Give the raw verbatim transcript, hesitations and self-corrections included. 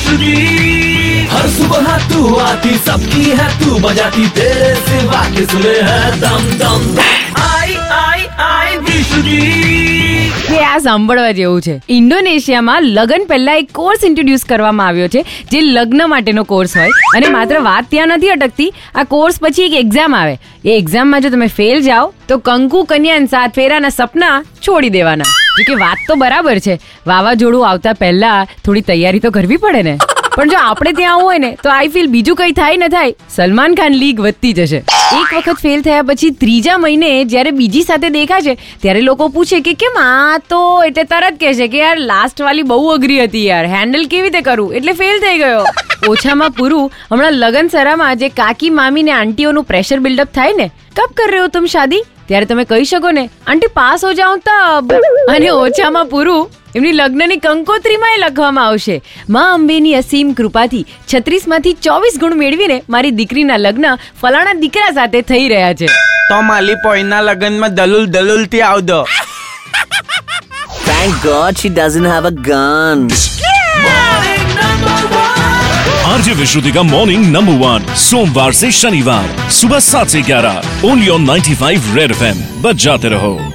विशुद्धि। हर सुबह तू आती सबकी है तू बजाती, तेरे सिवा किसने है दम दम दम। आई आई आई विशुद्धि। કે આ સાંભળવા જેવું છે. ઇન્ડોનેશિયામાં લગ્ન પહેલા એક કોર્સ ઇન્ટ્રોડ્યુસ કરવામાં આવ્યો છે, જે લગ્ન માટેનો કોર્સ હોય. અને માત્ર વાત ત્યાં નથી અટકતી, આ કોર્સ પછી એક એક્ઝામ આવે. એ એક્ઝામમાં જો તમે ફેલ જાઓ તો કંકુ કન્યા સાત ફેરાના સપના છોડી દેવાના. જોકે વાત તો બરાબર છે, વાવાઝોડું આવતા પહેલા થોડી તૈયારી તો કરવી પડે ને. પણ જો આપણે ત્યાં આવું હોય ને તો આઈ ફીલ બીજું કઈ થાય ન થાય, સલમાન ખાન લીગ વધતી જશે. એક વખત ફેલ થયા પછી ત્રીજા મહિને જ્યારે બીજી સાથે દેખાશે ત્યારે લોકો પૂછે કે કેમ આ તો, એટલે તરત કહેશે કે યાર લાસ્ટ વાલી બહુ અઘરી હતી યાર, હેન્ડલ કેવી રીતે કરું, એટલે ફેલ થઈ ગયો. ઓછામાં પૂરું હમણાં લગન સરામાં જે કાકી મામી ને આંટીઓનું પ્રેશર બિલ્ડઅપ થાય ને, કબ કર રહે હો તુમ શાદી, ત્યારે તમે કહી શકો ને આંટી પાસ હો જાઉં તબ. અને ઓછામાં પૂરું એમની લગ્નની કંકોત્રીમાં લખવામાં આવશે, માં અંબેની અસીમ કૃપાથી છત્રીસ માંથી ચોવીસ ગુણ મેળવીને મારી દીકરીના લગ્ન ફલાણા દીકરા સાથે થઈ રહ્યા છે. તો માલી પોઈના લગ્નમાં દલુલ દલુલ થી આવદો. Thank God she doesn't have a gun. RJ Vishuddhi का मॉर्निंग नंबर वन सोमवार से शनिवार सुबह सात से ग्यारह only on ninety five Red FM. बजाते रहो.